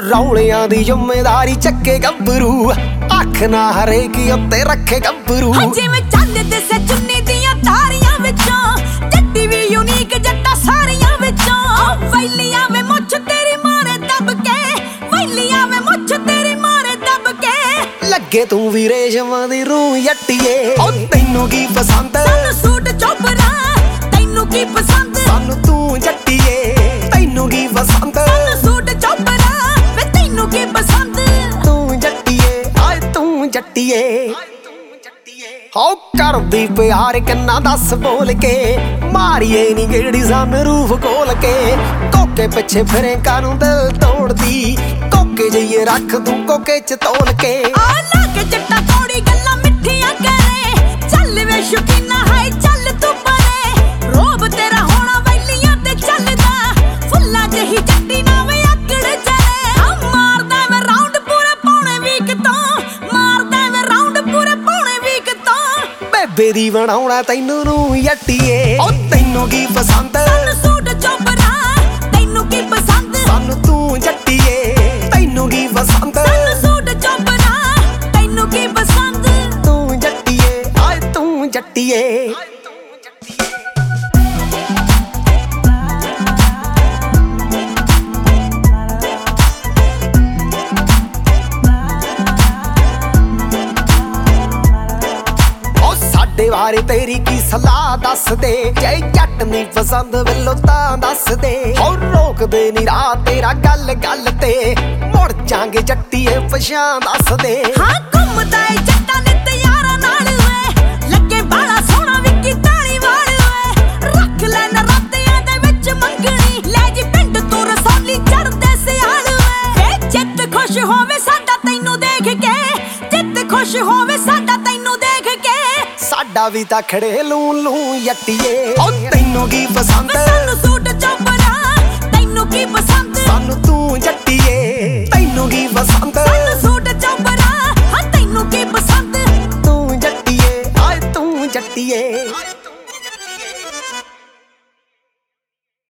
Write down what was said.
ਰੌਲਿਆਂ ਦੀ ਜ਼ਿੰਮੇਦਾਰੀ ਚੱਕੇ ਗੱਭਰੂ ਅੱਖ ਨਾ ਹਰੇਕ ਉੱਤੇ ਰੱਖੇ ਗੱਭਰੂ ਜਿਵੇਂ ਚੰਨ ਦੇ ਸੇ ਚੁੰਨੀ ਦੀਆਂ ਧਾਰੀਆਂ ਵਿੱਚੋਂ ਜੱਟੀ ਵੀ ਯੂਨੀਕ ਜੱਟਾ ਸਾਰੀਆਂ ਵਿੱਚੋਂ ਵੈਲੀਆਂ ਵੇ ਮੁੱਛ ਤੇਰੀ ਮਾਰੇ ਦੱਬ ਕੇ ਵੈਲੀਆਂ ਵੇ ਮੁੱਛ ਤੇਰੀ ਮਾਰੇ ਦੱਬ ਕੇ ਲੱਗੇ ਤੂੰ ਵੀ ਰੇਸ਼ਮਾਂ ਦੀ ਰੂਹ ਯੱਟੀਏ ਓ ਤੈਨੂੰ ਕੀ ਪਸੰਦ ਸਾਨੂੰ ਸੂਟ ਚੋਬਰਾ ਤੈਨੂੰ ਕੀ ਪਸੰਦ ਸਾਨੂੰ ਤੂੰ ਜੱਟੀਏ ਤੈਨੂੰ ਕੀ ਪਸੰਦ ਸਾਨੂੰ ਸੂਟ ਚੋਬਰਾ ਵੇ ਤੈਨੂੰ ਕੀ ਪਸੰਦ ਤੂੰ ਜੱਟੀਏ ਆਏ ਤੂੰ ਜੱਟੀਏ ਹੋ ਕਰਦੀ ਪਿਆਰ ਕਿੰਨਾ ਦੱਸ ਬੋਲ ਕੇ ਮਾਰੀਏ ਨੀ ਗੇੜੀ ਸਾਹਮਣੇ ਰੂਫ ਖੋਲ ਕੇ ਕੋਕੇ ਪਿੱਛੇ ਫਿਰੇ ਕਾਨੂੰ ਦਿਲ ਤੋੜਦੀ ਕੋਕੇ ਜਈਏ ਰੱਖ ਤੂੰ ਕੋਕੇ ਚ ਤੋਲ ਕੇ ਆ ਲਾ ਕੇ ਜੱਟਾ ਥੋੜੀ ਗੱਲਾਂ ਮਿੱਠੀਆਂ ਕਰੇ ਚੱਲ ਵੇ ਸ਼ੁਕੀਨਾ ਹਾਏ ਚੱਲ ਤੂੰ ਪਰੇ ਰੋਬ ਤੇਰਾ ਹੋਣਾ ਵੈਲੀਆਂ ਤੇ ਚੱਲਦਾ ਫੁੱਲਾਂ ਜਿਹੀ ਜੱਟੀ ਨਾ ਵੇ ਆਕੜ ਚਲੇ ਆ ਮਾਰਦਾ ਵੇ ਰਾਉਂਡ ਪੂਰੇ ਪੌਣੇ ਵੀਕ ਤੋਂ ਮਾਰਦਾ ਵੇ ਰਾਉਂਡ ਪੂਰੇ ਪੌਣੇ ਵੀਕ ਤੋਂ ਬੇਬੇ ਦੀ ਬਣਾਉਣਾ ਤੈਨੂੰ ਨੂੰ ਯੱਟੀਏ ਓ ਤੈਨੂੰ ਕੀ ਪਸੰਦ ਸਾਨੂੰ ਸੂਟ ਚੋਬਰਾ ਤੈਨੂੰ ਕੀ ਪਸੰਦ ਸਾਨੂੰ ਤੂੰ ਜੱਟੀਏ ਤੈਨੂੰ ਕੀ ਪਸੰਦ ਸਾਨੂੰ ਸੂਟ ਚੋਬਰਾ ਤੈਨੂੰ ਕੀ ਪਸੰਦ ਤੂੰ ਜੱਟੀਏ ਆਏ ਤੂੰ ਜੱਟੀਏ ਸਾਡੇ ਬਾਰੇ ਤੇਰੀ ਕੀ ਸਲਾਹ ਦੱਸ ਦੇ ਜੇ ਜੱਟ ਨਹੀਂ ਪਸੰਦ ਵੱਲੋਂ ਤਾਂ ਦੱਸ ਦੇ ਹੋ ਰੋਕਦੇ ਨੀ ਰਾਹ ਤੇਰਾ ਗੱਲ ਗੱਲ ਤੇ ਮੁੜ ਜਾਾਂਗੇ ਜੱਟੀਏ ਪਛਾਣ ਦੱਸ ਦੇ ਹਾਂ ਘੁੰਮਦਾ ਏ ਜੱਟਾਂ ਨੇ ਤਿਆਰਾਂ ਨਾਲ ਵੇ ਲੱਗੇ ਬਾਲਾ ਸੋਹਣਾ ਵਿੱਕੀ ਤਾਲੀ ਵਾਲ ਵੇ ਰੱਖ ਲੈ ਨਰਾਤਿਆਂ ਦੇ ਵਿੱਚ ਮੰਗਣੀ ਲੈ ਜੀ ਪਿੰਡ ਤੋਂ ਰਸੌਲੀ ਚੜਦੇ ਸਿਆਲ ਵੇ ਜਿੱਤ ਖੁਸ਼ ਹੋਵੇ ਸਾਡਾ ਤੈਨੂੰ ਦੇਖ ਕੇ ਜਿੱਤ ਖੁਸ਼ ਹੋਵੇ ਸਾਡਾ ਤੈਨੂੰ ਦੇਖ ਕੇ ਸਾਡਾ ਵੀ ਤਾਂ ਖੜੇ ਲੂੰ ਲੂੰ ਯੱਟੀਏ ਓ ਤੈਨੂੰ ਕੀ ਪਸੰਦ ਸਾਨੂੰ ਸੂਟ ਚੋਬਰਾ ਤੈਨੂੰ ਕੀ ਪਸੰਦ ਸਾਨੂੰ ਤੂੰ ਜੱਟੀਏ ਤੈਨੂੰ ਕੀ ਪਸੰਦ